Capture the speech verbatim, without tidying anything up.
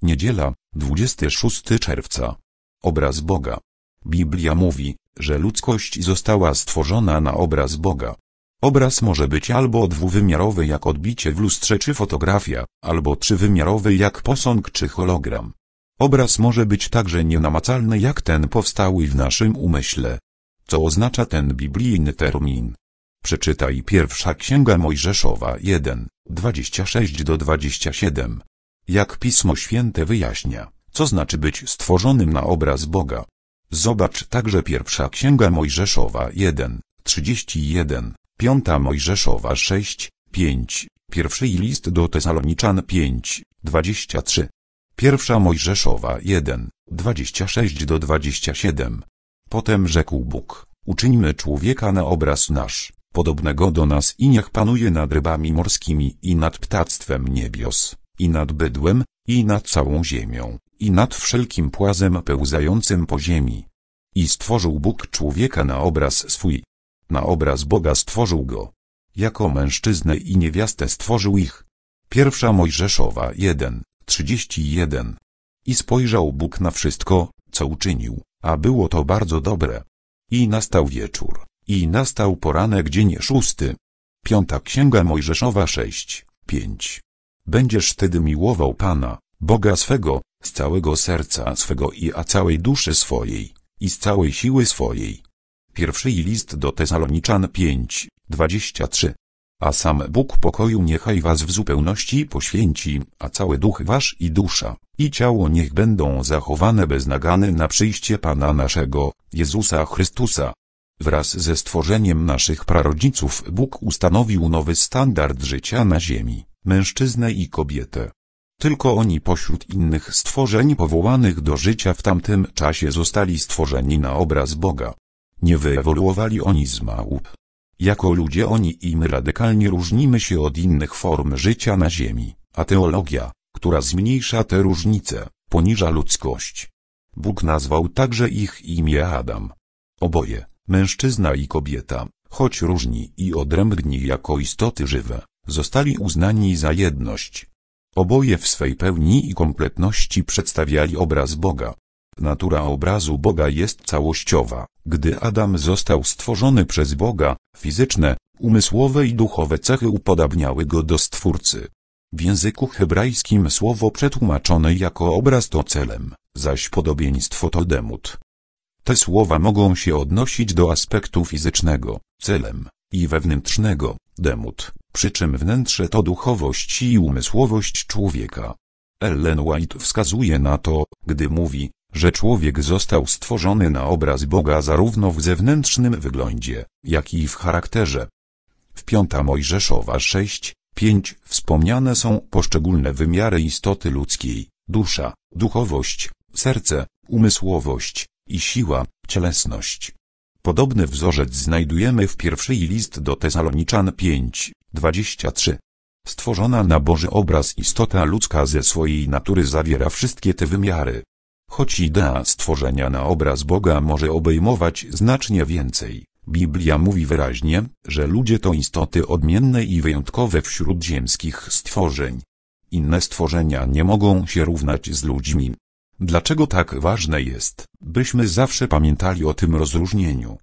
Niedziela, dwudziestego szóstego czerwca. Obraz Boga. Biblia mówi, że ludzkość została stworzona na obraz Boga. Obraz może być albo dwuwymiarowy jak odbicie w lustrze czy fotografia, albo trzywymiarowy jak posąg czy hologram. Obraz może być także nienamacalny jak ten powstały w naszym umyśle. Co oznacza ten biblijny termin? Przeczytaj pierwsza Księga Mojżeszowa jeden, dwadzieścia sześć do dwudziestu siedmiu. Jak Pismo Święte wyjaśnia, co znaczy być stworzonym na obraz Boga. Zobacz także pierwsza Księga Mojżeszowa jeden, trzydzieści jeden, piąta Mojżeszowa sześć, pięć, pierwszy list do Tesaloniczan pięć, dwadzieścia trzy. Pierwsza Mojżeszowa jeden, dwadzieścia sześć do dwudziestu siedmiu. Potem rzekł Bóg, uczyńmy człowieka na obraz nasz, podobnego do nas i niech panuje nad rybami morskimi i nad ptactwem niebios, i nad bydłem, i nad całą ziemią, i nad wszelkim płazem pełzającym po ziemi. I stworzył Bóg człowieka na obraz swój. Na obraz Boga stworzył go. Jako mężczyznę i niewiastę stworzył ich. Pierwsza Mojżeszowa jeden, trzydzieści jeden. I spojrzał Bóg na wszystko, co uczynił, a było to bardzo dobre. I nastał wieczór, i nastał poranek dzień szósty. Piąta Księga Mojżeszowa sześć, pięć. Będziesz wtedy miłował Pana, Boga swego, z całego serca swego i a całej duszy swojej, i z całej siły swojej. Pierwszy list do Tesaloniczan pięć, dwadzieścia trzy. A sam Bóg pokoju niechaj was w zupełności poświęci, a cały duch wasz i dusza, i ciało niech będą zachowane bez nagany na przyjście Pana naszego, Jezusa Chrystusa. Wraz ze stworzeniem naszych prarodziców Bóg ustanowił nowy standard życia na ziemi, mężczyznę i kobietę. Tylko oni pośród innych stworzeń powołanych do życia w tamtym czasie zostali stworzeni na obraz Boga. Nie wyewoluowali oni z małp. Jako ludzie oni i my radykalnie różnimy się od innych form życia na ziemi, a teologia, która zmniejsza te różnice, poniża ludzkość. Bóg nazwał także ich imię Adam. Oboje, mężczyzna i kobieta, choć różni i odrębni jako istoty żywe, zostali uznani za jedność. Oboje w swej pełni i kompletności przedstawiali obraz Boga. Natura obrazu Boga jest całościowa. Gdy Adam został stworzony przez Boga, fizyczne, umysłowe i duchowe cechy upodabniały go do Stwórcy. W języku hebrajskim słowo przetłumaczone jako obraz to celem, zaś podobieństwo to demut. Te słowa mogą się odnosić do aspektu fizycznego, celem, i wewnętrznego, demut, przy czym wnętrze to duchowość i umysłowość człowieka. Ellen White wskazuje na to, gdy mówi, że człowiek został stworzony na obraz Boga zarówno w zewnętrznym wyglądzie, jak i w charakterze. W piąta Mojżeszowa sześć, pięć wspomniane są poszczególne wymiary istoty ludzkiej, dusza, duchowość, serce, umysłowość i siła, cielesność. Podobny wzorzec znajdujemy w pierwszy list do Tesaloniczan pięć, dwadzieścia trzy. Stworzona na Boży obraz istota ludzka ze swojej natury zawiera wszystkie te wymiary. Choć idea stworzenia na obraz Boga może obejmować znacznie więcej, Biblia mówi wyraźnie, że ludzie to istoty odmienne i wyjątkowe wśród ziemskich stworzeń. Inne stworzenia nie mogą się równać z ludźmi. Dlaczego tak ważne jest, byśmy zawsze pamiętali o tym rozróżnieniu?